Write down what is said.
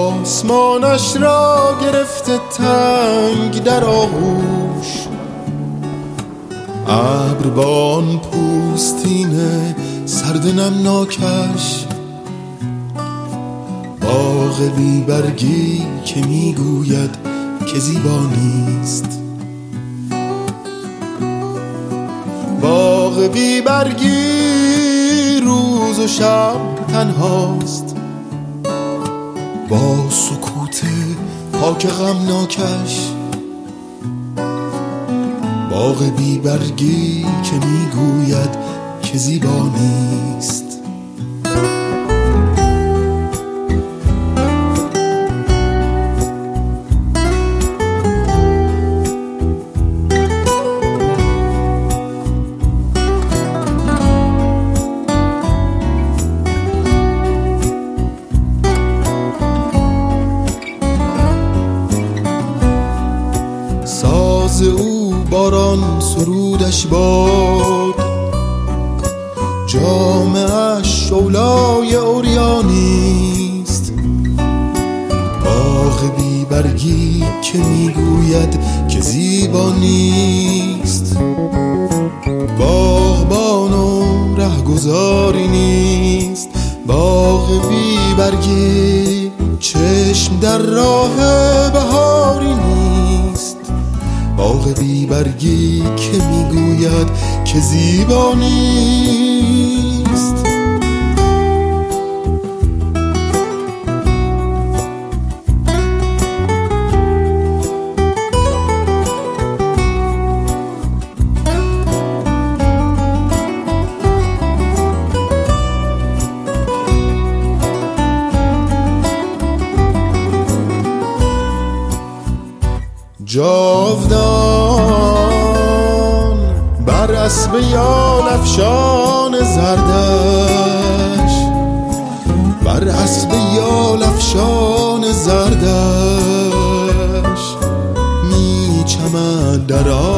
آسمانش را گرفته تنگ در آغوش، ابربان پوستین سرد نمناکش، باغ بی برگی که میگوید که زیبا نیست، باغ بی برگی روز و شب تنهاست، با سکوت پاک غمناکش، باغ بی برگی که میگوید که زیبا نیست. ساز او باران سرودش باد، جامه‌اش شعله‌ی عریانیست، باغ بی برگی که میگوید که زیبا نیست، باغبان و رهگذاری نیست، باغ بی برگی چشم در راه بهاری نیست، باغ بی برگی که میگوید که زیبا نیست. جاودان بر اسب یال افشان زردش، بر اسب یال افشان زردش، میچمد در